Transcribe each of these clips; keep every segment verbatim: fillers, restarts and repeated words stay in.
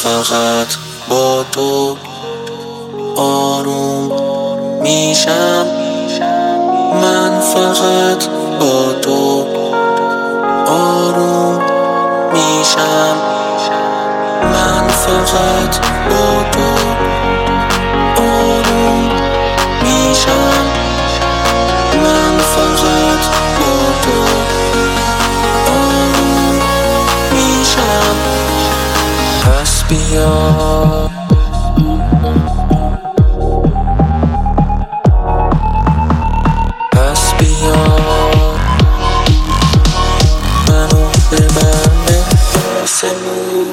فقط با تو آروم میشم. من فقط با تو آروم میشم. من فقط با تو آروم میشم. من فقط با تو آروم میشم. پس بیا پس بیا منو ببر به آسمون.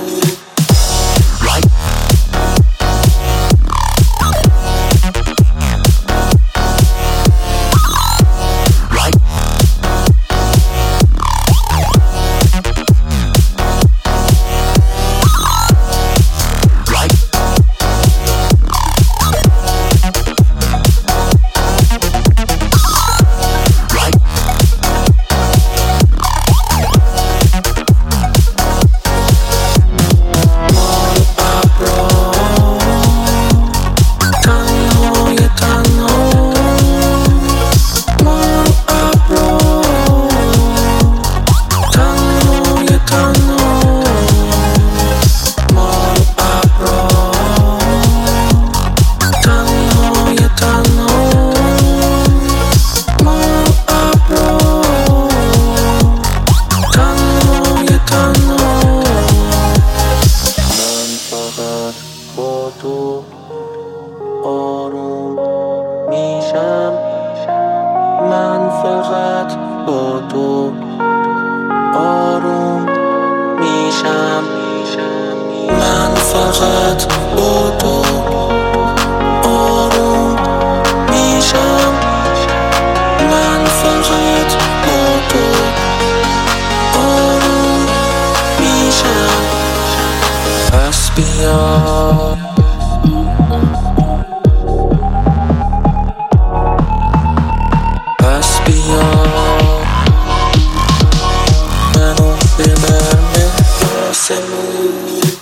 با تو آروم میشم. من فقط با تو آروم میشم. من فقط با تو آروم میشم. من فقط با تو آروم میشم. پس بیا پس بیا منو ببر به آسمون.